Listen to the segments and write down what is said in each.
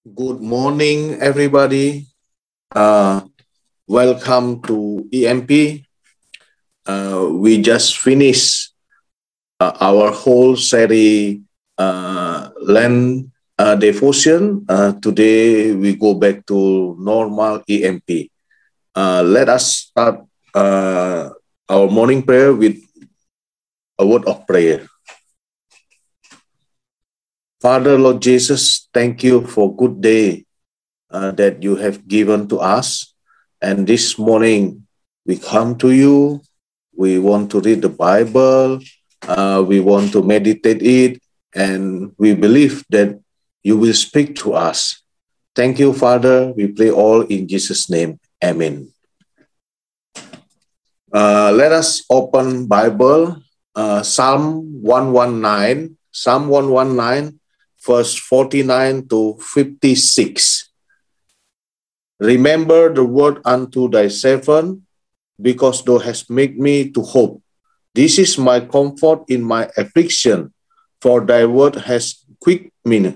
Good morning, everybody. Uh, Welcome to EMP. We just finished our whole series land devotion. Today we go back to normal EMP. Let us start uh, our morning prayer with a word of prayer. Father, Lord Jesus, thank you for good day that you have given to us. And this morning, we come to you. We want to read the Bible. We want to meditate it. And we believe that you will speak to us. Thank you, Father. We pray all in Jesus' name. Amen. Let us open Bible, Psalm 119, Psalm 119, verse 49 to 56. Remember the word unto thy servant, because thou hast made me to hope. This is my comfort in my affliction, for thy word has quick me.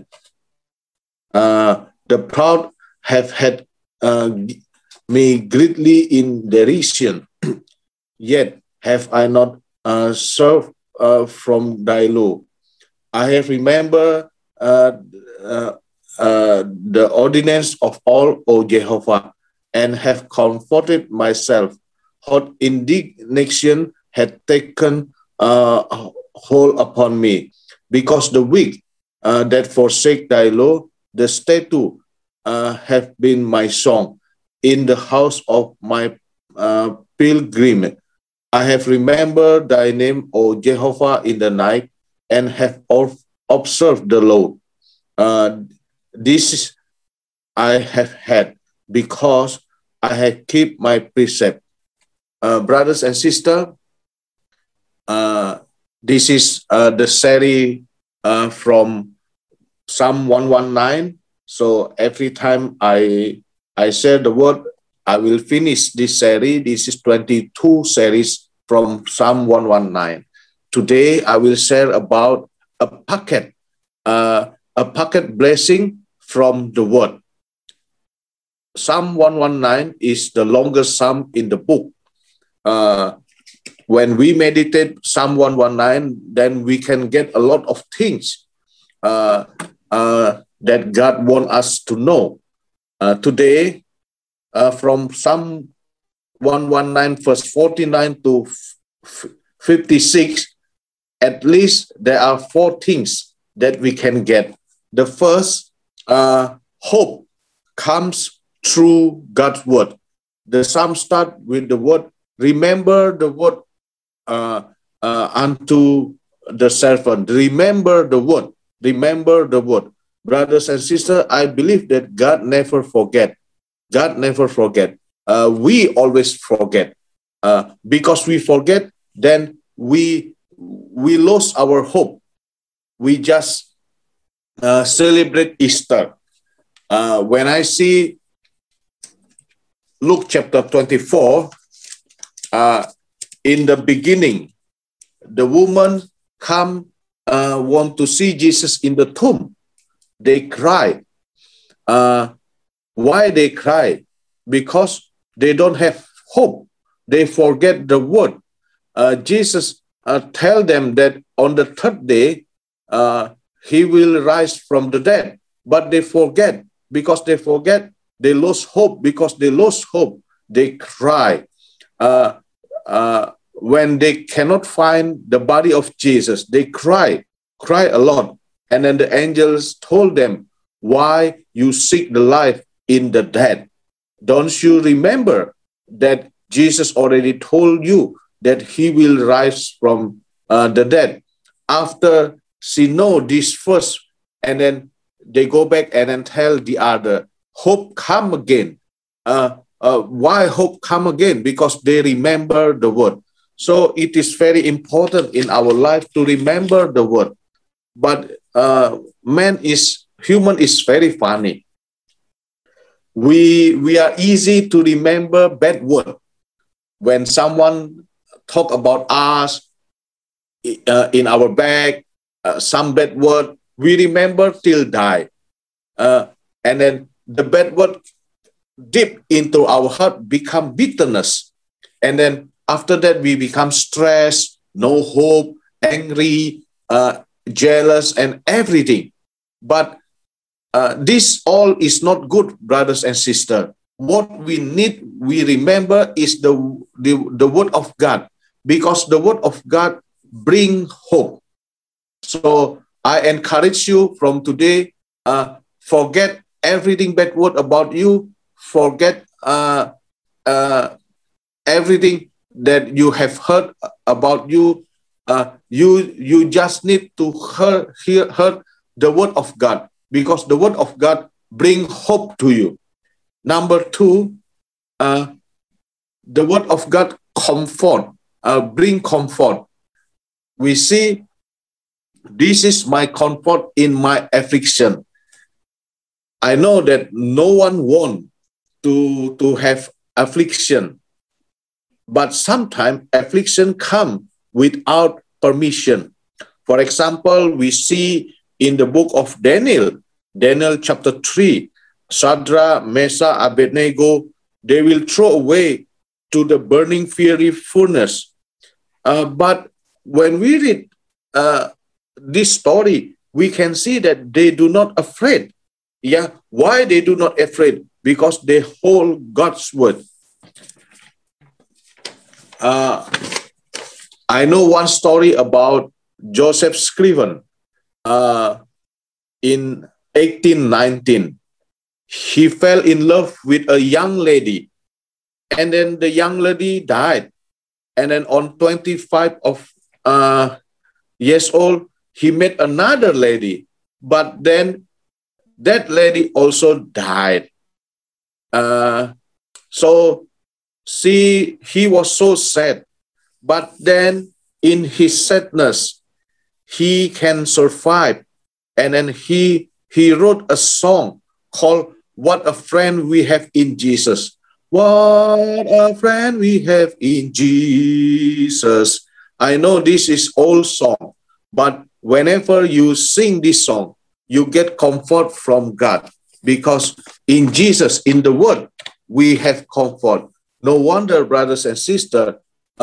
The proud have had me greatly in derision, yet have I not served from thy law. I have remembered uh, the ordinance of all, O Jehovah, and have comforted myself. Hot indignation had taken hold upon me, because the weak that forsake thy law, the statute have been my song in the house of my pilgrim. I have remembered thy name, O Jehovah, in the night, and have observed the law. Uh, this is I have had, because I have kept my precept. Brothers and sisters, uh, this is the series from Psalm 119. So every time I share the word, I will finish this series. This is 22 series from Psalm 119. Today I will share about a packet, a packet blessing from the word. Psalm 119 is the longest psalm in the book. Uh, when we meditate Psalm 119, then we can get a lot of things uh, that God wants us to know. Today, from Psalm 119, verse 49 to 56, at least there are four things that we can get. The first, hope comes through God's word. The psalm start with the word, remember the word uh, unto the servant. Remember the word. Remember the word. Brothers and sisters, I believe that God never forget. God never forget. We always forget. Because we forget, then we lost our hope. We just celebrate Easter. When I see Luke chapter 24, in the beginning, the woman come want to see Jesus in the tomb. They cry. Uh, why they cry? Because they don't have hope. They forget the word. Jesus tell them that on the third day he will rise from the dead, but they forget. Because they forget, they lost hope. Because they lost hope, they cry. Uh, when they cannot find the body of Jesus, they cry a lot. And then the angels told them, why you seek the life in the dead? Don't you remember that Jesus already told you that he will rise from the dead? After she know this first, and then they go back and then tell the other, hope come again. Why hope come again? Because they remember the word. So it is very important in our life to remember the word. But human is very funny. We are easy to remember bad word. When someone talk about us in our back, some bad word, we remember till die. Uh, and then the bad word deep into our heart become bitterness. And then after that, we become stressed, no hope, angry, jealous, and everything. But this all is not good, brothers and sisters. What we remember is the word of God, because the word of God bring hope. So I encourage you from today, forget everything bad word about you, forget everything that you have heard about you. You just need to hear the word of God, because the word of God bring hope to you. Number two, the word of God bring comfort. We see, this is my comfort in my affliction. I know that no one wants to have affliction, but sometimes affliction come without permission. For example, we see in the book of Daniel, Daniel chapter 3, Shadrach, Meshach, Abednego, they will throw away to the burning fiery furnace. But when we read this story, we can see that they do not afraid. Yeah, why they do not afraid? Because they hold God's word. I know one story about Joseph Scriven. In 1819, he fell in love with a young lady, and then the young lady died. And then on 25 of years old, he met another lady, but then that lady also died. So he was so sad, but then in his sadness, he can survive. And then he wrote a song called "What a Friend We Have in Jesus." What a friend we have in Jesus. I know this is old song, but whenever you sing this song, you get comfort from God, because in Jesus, in the word, we have comfort. No wonder, brothers and sisters,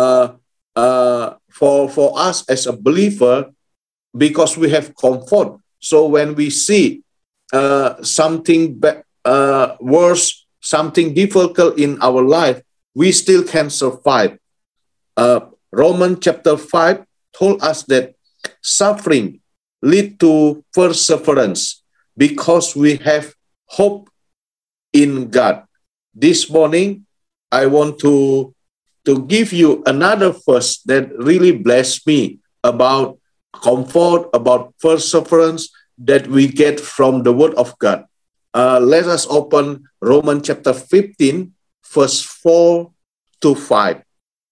for us as a believer, because we have comfort. So when we see something worse, something difficult in our life, we still can survive. Romans chapter 5 told us that suffering lead to perseverance, because we have hope in God. This morning, I want to give you another verse that really blessed me about comfort, about perseverance that we get from the word of God. Let us open Romans chapter 15, verse 4 to 5.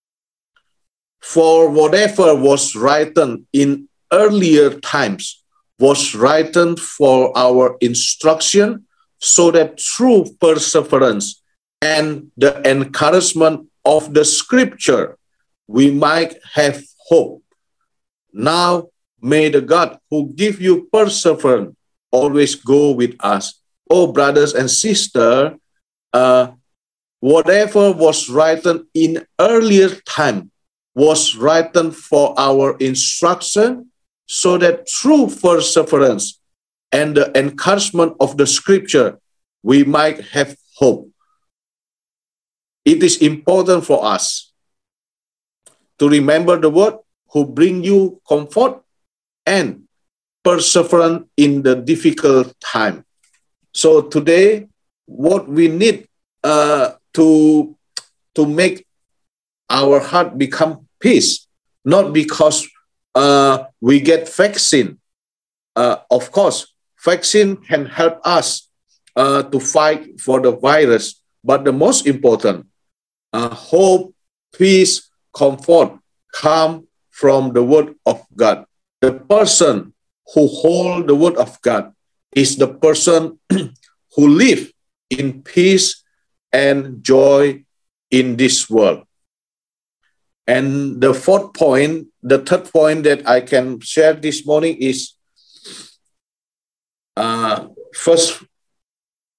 For whatever was written in earlier times was written for our instruction, so that through perseverance and the encouragement of the scripture, we might have hope. Now, may the God who give you perseverance always go with us. Oh, brothers and sisters, whatever was written in earlier time was written for our instruction, so that through perseverance and the encouragement of the scripture, we might have hope. It is important for us to remember the word who bring you comfort and perseverance in the difficult time. So today, what we need to make our heart become peace, not because we get vaccine. Of course, vaccine can help us to fight for the virus, but the most important, hope, peace, comfort come from the word of God. The person who holds the word of God is the person who live in peace and joy in this world. And the third point that I can share this morning is, first,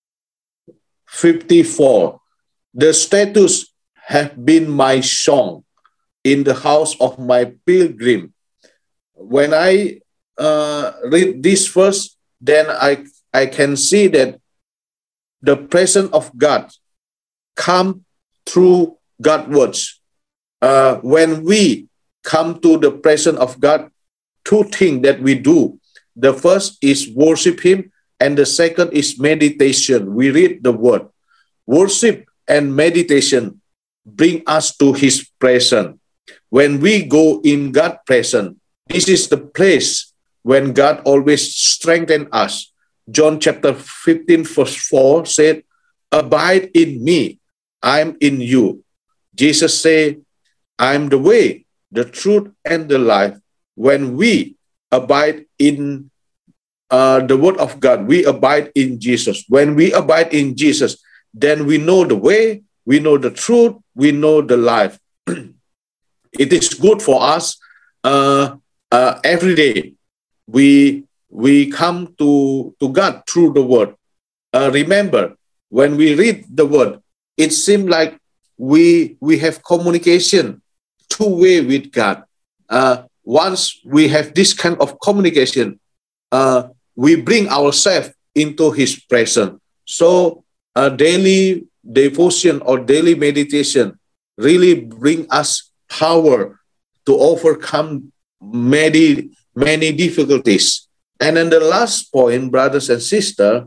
54. The statues have been my song in the house of my pilgrim. When I read this verse, then I can see that the presence of God come through God's words. When we come to the presence of God, two things that we do. The first is worship Him, and the second is meditation. We read the word. Worship and meditation bring us to His presence. When we go in God's presence, this is the place when God always strengthens us. John chapter 15 verse 4 said, "Abide in me, I'm in you." Jesus said, "I'm the way, the truth, and the life." When we abide in the word of God, we abide in Jesus. When we abide in Jesus, then we know the way, we know the truth, we know the life. It is good for us every day. We come to God through the word. Remember, when we read the word, it seems like we have communication two-way with God. Once we have this kind of communication, we bring ourselves into His presence. So daily devotion or daily meditation really bring us power to overcome many difficulties. And then the last point, brothers and sisters,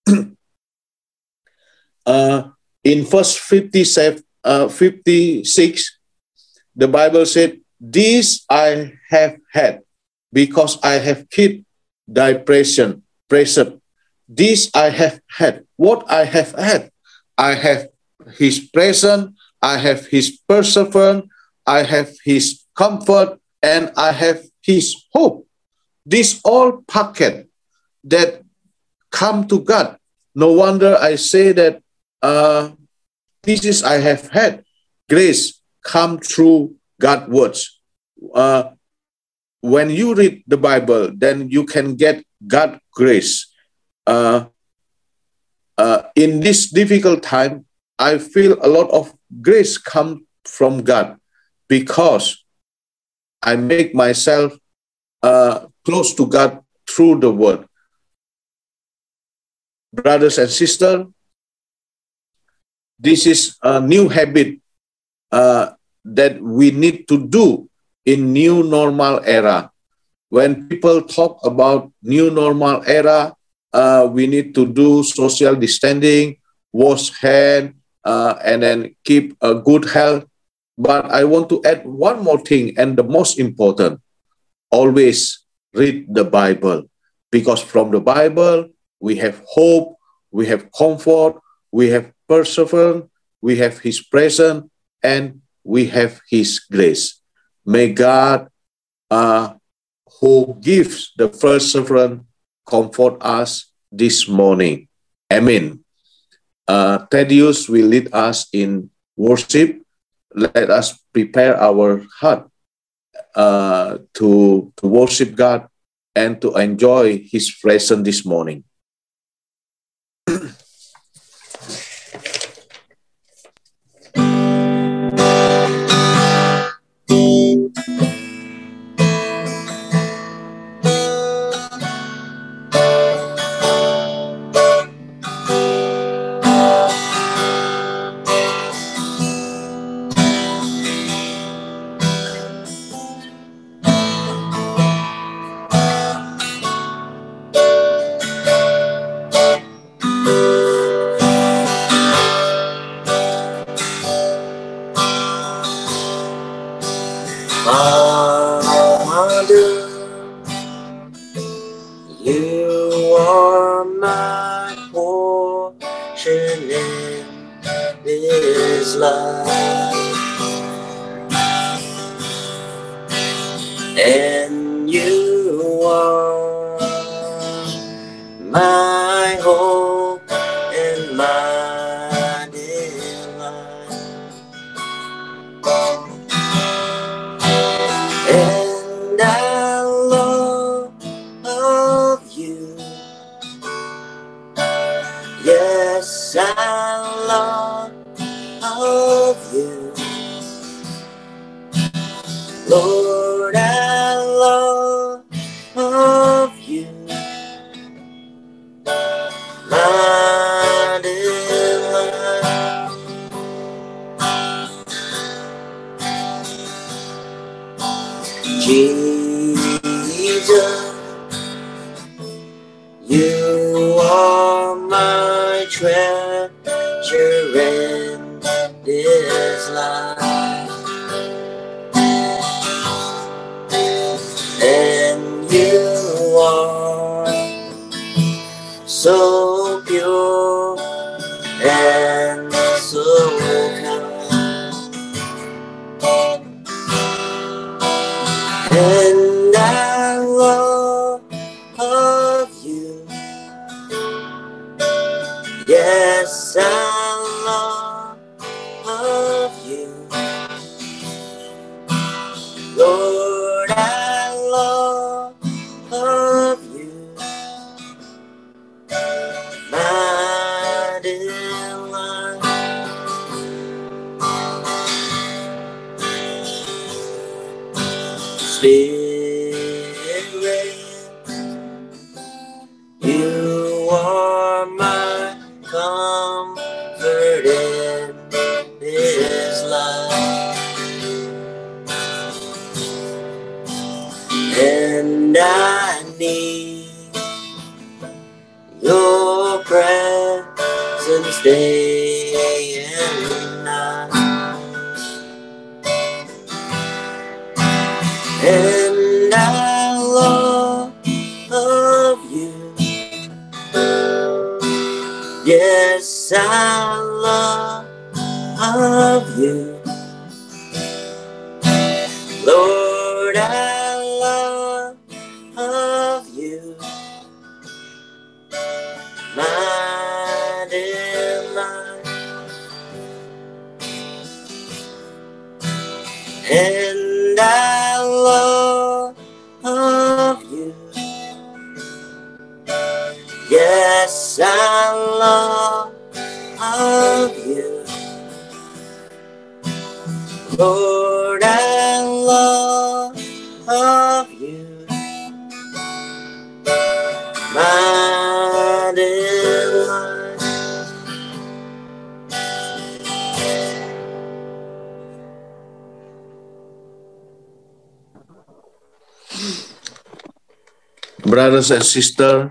in verse 56, the Bible said, "This I have had, because I have kept thy precept. This I have had." What I have had? I have His presence, I have His perseverance, I have His comfort, and I have His hope. This all packet that come to God. No wonder I say that this is I have had. Grace come through God's words. When you read the Bible, then you can get God's grace. In this difficult time, I feel a lot of grace come from God because I make myself close to God through the word. Brothers and sisters, this is a new habit that we need to do in new normal era. When people talk about new normal era, we need to do social distancing, wash hand, and then keep a good health. But I want to add one more thing, and the most important, always read the Bible, because from the Bible we have hope, we have comfort, we have perseverance, we have His presence, and we have His grace. May God, who gives the perseverance, comfort us this morning. Amen. Thaddeus will lead us in worship. Let us prepare our heart to worship God and to enjoy His presence this morning. You are my portion in this life, and you are my hope and my delight, and I love you. Yes, I love of you. Lord, I love of you. My delight. Jesus, you are my treasure in this life, and you are so pure and so kind, and I love of you. Yes, I love of you. Lord, I love of you. My delight. Spirit, you are my comfort in this life, and I need your presence day and night, and I love of you. Yes, I love of you. Lord, I love of you. My delight, and I love of you. Yes, I love of you. Lord, I love of you. My delight. Brothers and sisters,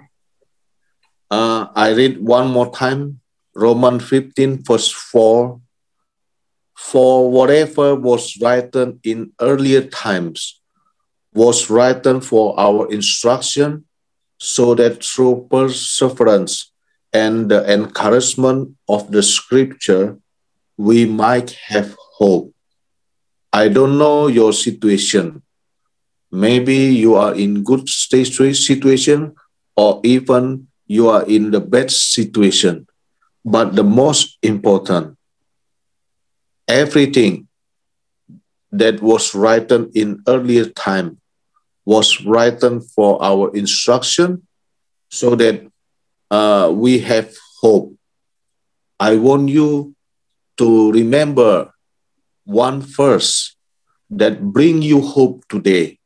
I read one more time, Romans 15, verse 4. For whatever was written in earlier times was written for our instruction, so that through perseverance and the encouragement of the scripture, we might have hope. I don't know your situation. Maybe you are in good situation, or even you are in the bad situation. But the most important, everything that was written in earlier time was written for our instruction, so that we have hope. I want you to remember one verse that bring you hope today.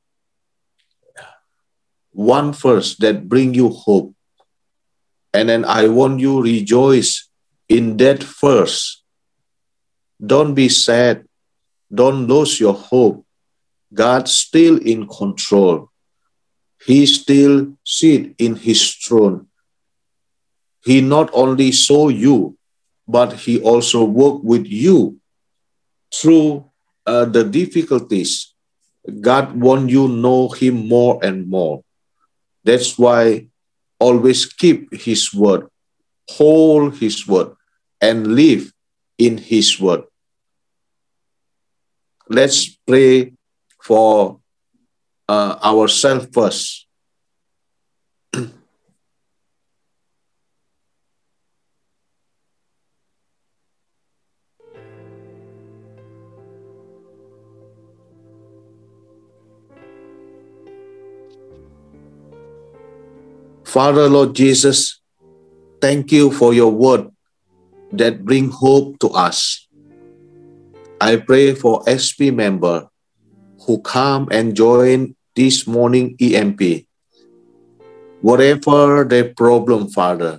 One verse that bring you hope. And then I want you rejoice in that verse. Don't be sad. Don't lose your hope. God's still in control. He still sit in his throne. He not only saw you, but he also work with you through the difficulties. God want you know him more and more. That's why always keep his word, hold his word, and live in his word. Let's pray for ourselves first. Father, Lord Jesus, thank you for your word that bring hope to us. I pray for SP member who come and join this morning EMP. Whatever their problem, Father,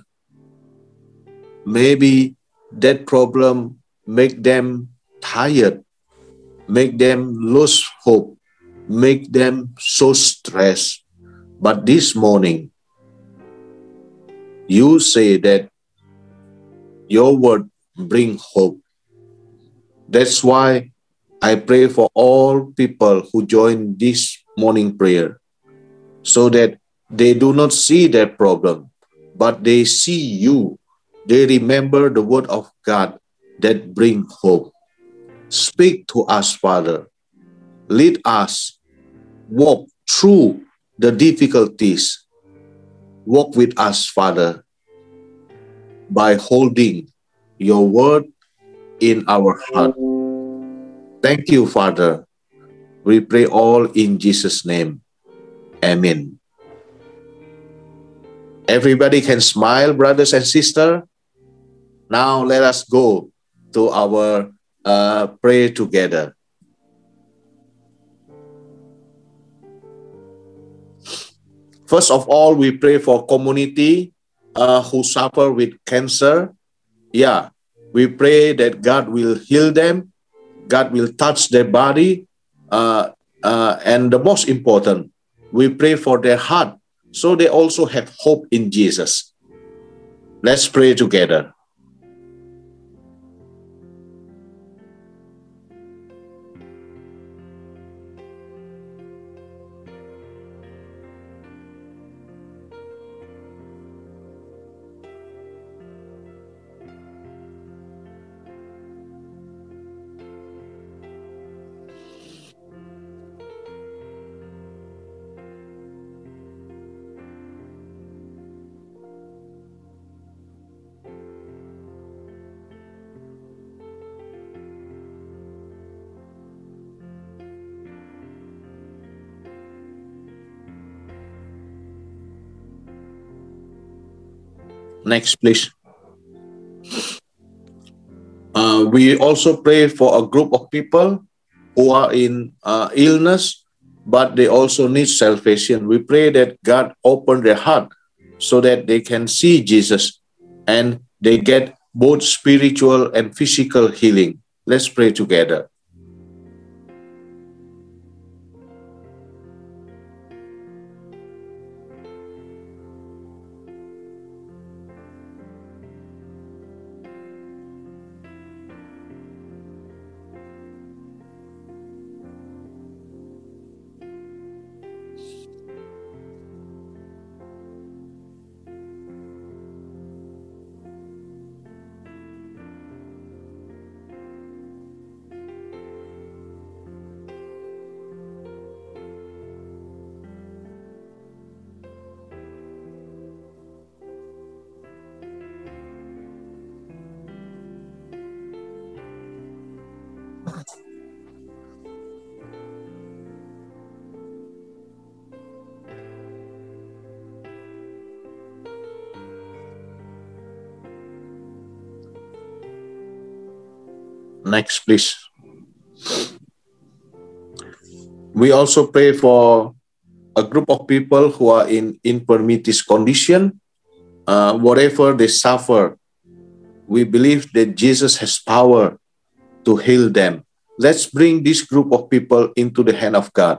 maybe that problem make them tired, make them lose hope, make them so stressed. But this morning, you say that your word bring hope. That's why I pray for all people who join this morning prayer, so that they do not see their problem, but they see you. They remember the word of God that bring hope. Speak to us, Father. Lead us. Walk through the difficulties. Walk with us, Father, by holding your word in our heart. Thank you, Father. We pray all in Jesus' name. Amen. Everybody can smile, brothers and sisters. Now let us go to our prayer together. First of all, we pray for community who suffer with cancer. Yeah, we pray that God will heal them, God will touch their body, and the most important, we pray for their heart, so they also have hope in Jesus. Let's pray together. Next, please. We also pray for a group of people who are in illness, but they also need salvation. We pray that God open their heart so that they can see Jesus and they get both spiritual and physical healing. Let's pray together. Next, please. We also pray for a group of people who are in infirmities condition. Whatever they suffer, we believe that Jesus has power to heal them. Let's bring this group of people into the hand of God.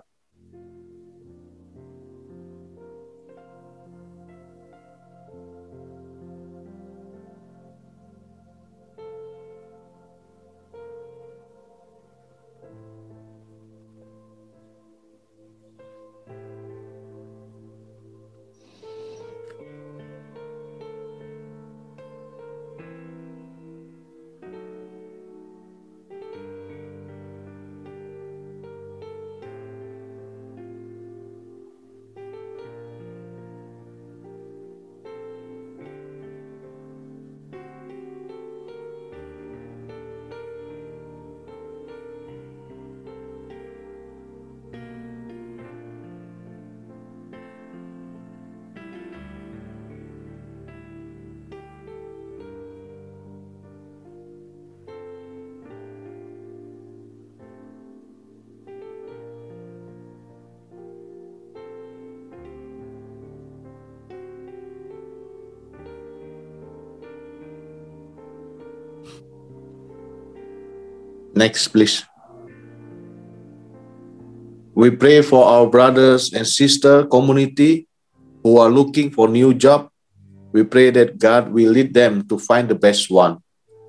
Next, please. We pray for our brothers and sister community who are looking for new job. We pray that God will lead them to find the best one.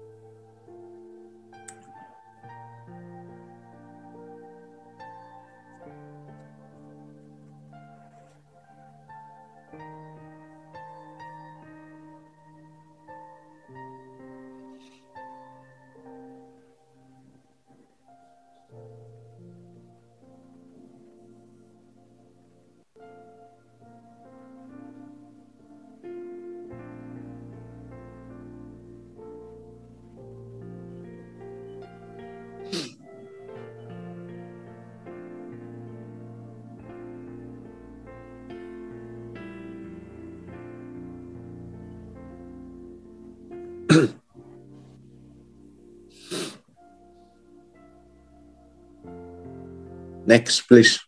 Next, please.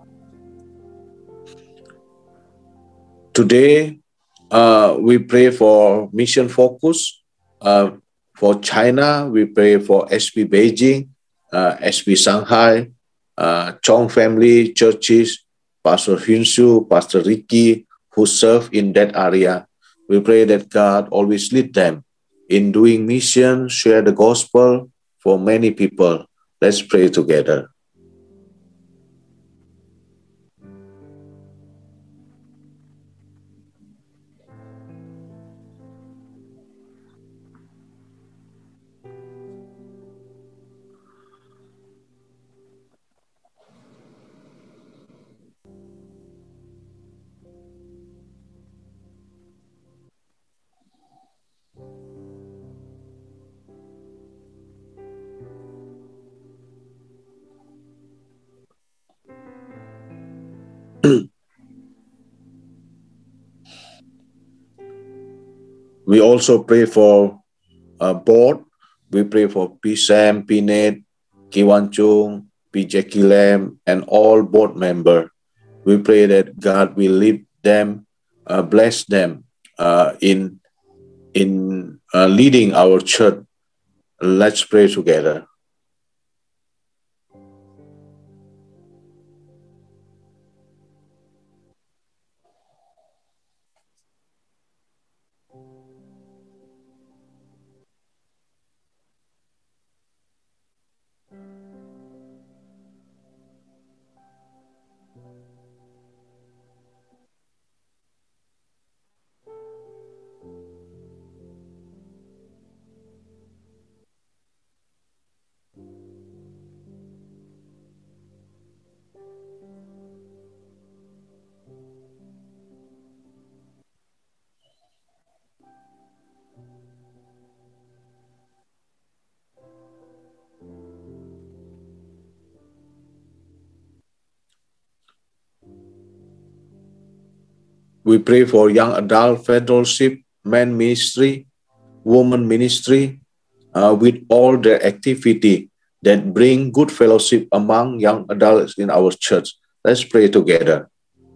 Today, we pray for mission focus. For China, we pray for SB Beijing, SB Shanghai, Chong family churches, Pastor Hyunsu, Pastor Ricky, who serve in that area. We pray that God always lead them in doing mission, share the gospel for many people. Let's pray together. We also pray for board. We pray for P. Sam, P. Nate, Kiwan Chung, P. Jackie Lam, and all board members. We pray that God will lead them, bless them in leading our church. Let's pray together. We pray for young adult fellowship, men ministry, woman ministry, with all their activity that bring good fellowship among young adults in our church. Let's pray together.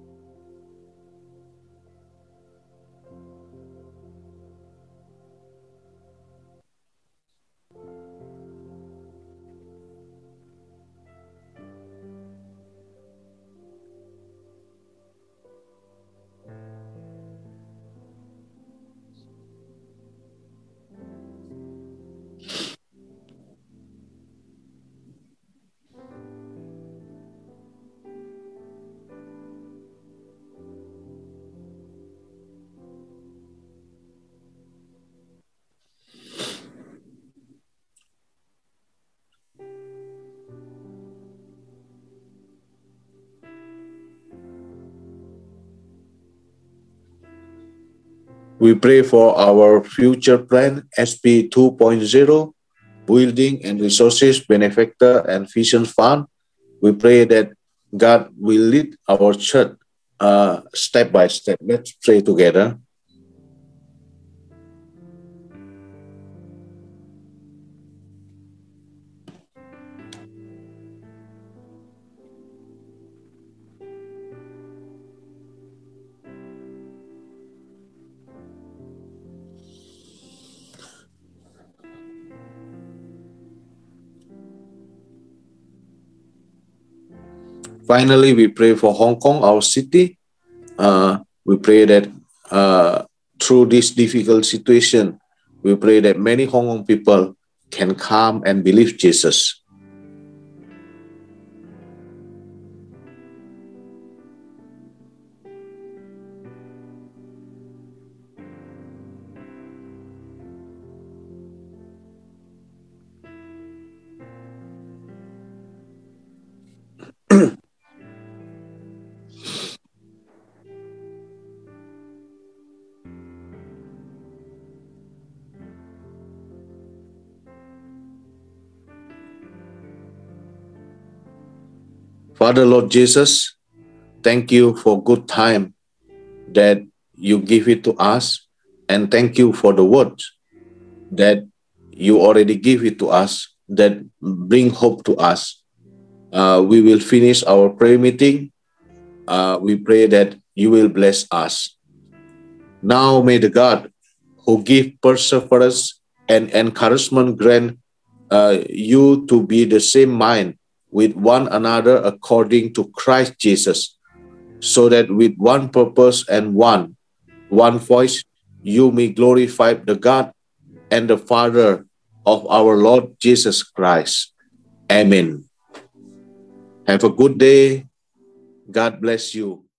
We pray for our future plan, SP 2.0, Building and Resources Benefactor and Vision Fund. We pray that God will lead our church step by step. Let's pray together. Finally, we pray for Hong Kong, our city. We pray that through this difficult situation, we pray that many Hong Kong people can come and believe Jesus. Father, Lord Jesus, thank you for good time that you give it to us, and thank you for the words that you already give it to us that bring hope to us. We will finish our prayer meeting. We pray that you will bless us. Now may the God who give perseverance and encouragement grant you to be the same mind with one another according to Christ Jesus, so that with one purpose and one voice you may glorify the God and the Father of our Lord Jesus Christ. Amen. Have a good day. God bless you.